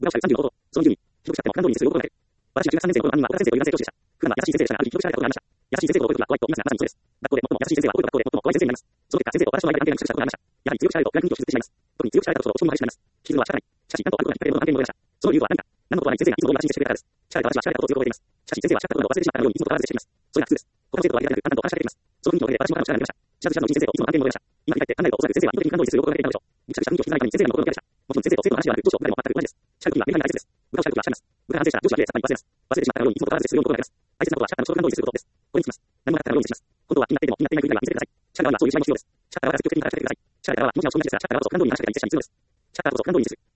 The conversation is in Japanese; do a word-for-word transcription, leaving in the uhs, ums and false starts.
部がさんじゅうごほど、そのじゅうに、帰国者っても感動にする応募がない。私はじゅうがつさんねん生の頃、兄は小田先生という男性教師でした。普段は優しい先生でしたが、ある日帰国者であることがありました。優しい先生と覚えることは怖いと言いますが、まさにそうです。学校で最も優しい先生は覚える学校で最も怖い先生になります。その結果、先生と私の間で関係がぎくしゃくしたことがありました。やはり強くしゃべると逆に拒絶してしまいます。特に強くしゃべったところ、衝撃が激しくなります。傷は仕方ない。しかし、なんとあることがきっかけでの関係に戻りました。その理由とは何か。何のことはない先生がいつも僕に安心してくれたからです。しゃべった私はしゃべったことを強く覚えています。しかし先生はしゃべったことを忘れてしまったようにいつもとらわずしています。それが苦痛です。他の生徒とは理解なく、あなたと話しかけています。その雰囲気のおかげで私も彼の力が抜けました。しゃぶしゃぶのうちに先生といつも関係に戻りました。今振り返って考えればおそらく先生は意図的に感動にする応募がかけていたのでしょう。ぎくしゃくした雰囲気を絆ないために先生が残るだけでした。もちろん先生と生徒の話はなく、上司を誰も全く同じです。しゃべるときはメリハリが大切です。部下をしゃべるときはしゃべります。部下が反省したら上司はきれいさっぱり忘れます。忘れてしまったかのようにいつもとらわずするように心がけます。大切なことはしゃべったことを感動にすることです。これにつきます。何もなかったかのようにします。本当は気になっていても気になっていない国は見せてください。しゃべる側にはそういう芝居も必要です。しゃべる側が積極的に働きかけてください。しゃべる側は気持ちが正面にしてください。しゃべる側は気持ちが正面にしてください。必要です。しゃべる側こそ感動にする。